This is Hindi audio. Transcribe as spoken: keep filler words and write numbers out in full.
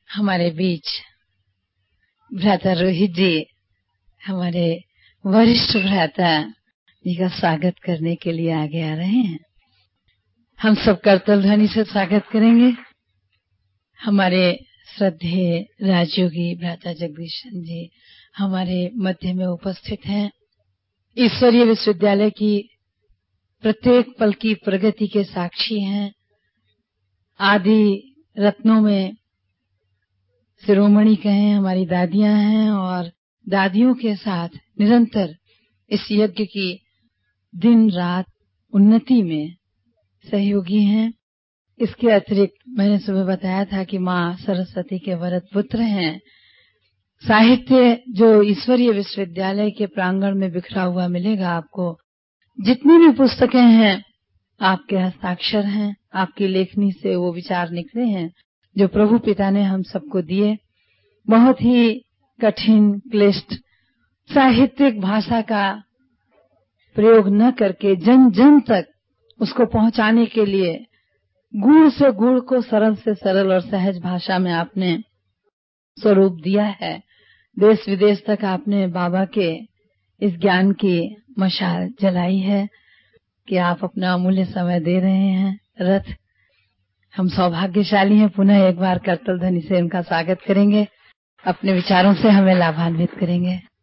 हमारे बीच भ्राता रोहित जी हमारे वरिष्ठ भ्राता जी का स्वागत करने के लिए आगे आ रहे हैं। हम सब करतल ध्वनि से स्वागत करेंगे। हमारे श्रद्धेय राजयोगी भ्राता जगदीशन जी हमारे मध्य में उपस्थित हैं। ईश्वरीय विश्वविद्यालय की प्रत्येक पल की प्रगति के साक्षी हैं। आदि रत्नों में शिरोमणि कहें हमारी दादियां हैं और दादियों के साथ निरंतर इस यज्ञ की दिन रात उन्नति में सहयोगी हैं। इसके अतिरिक्त मैंने सुबह बताया था कि माँ सरस्वती के वरद पुत्र हैं। साहित्य जो ईश्वरीय विश्वविद्यालय के प्रांगण में बिखरा हुआ मिलेगा आपको, जितनी भी पुस्तकें हैं आपके हस्ताक्षर हैं, आपकी लेखनी से वो विचार निकले हैं जो प्रभु पिता ने हम सबको दिए। बहुत ही कठिन क्लिष्ट साहित्यिक भाषा का प्रयोग न करके जन जन तक उसको पहुंचाने के लिए गुण से गुण को सरल से सरल और सहज भाषा में आपने स्वरूप दिया है। देश विदेश तक आपने बाबा के इस ज्ञान की मशाल जलाई है कि आप अपना अमूल्य समय दे रहे हैं। रथ हम सौभाग्यशाली हैं। पुनः एक बार करतल ध्वनि से उनका स्वागत करेंगे, अपने विचारों से हमें लाभान्वित करेंगे।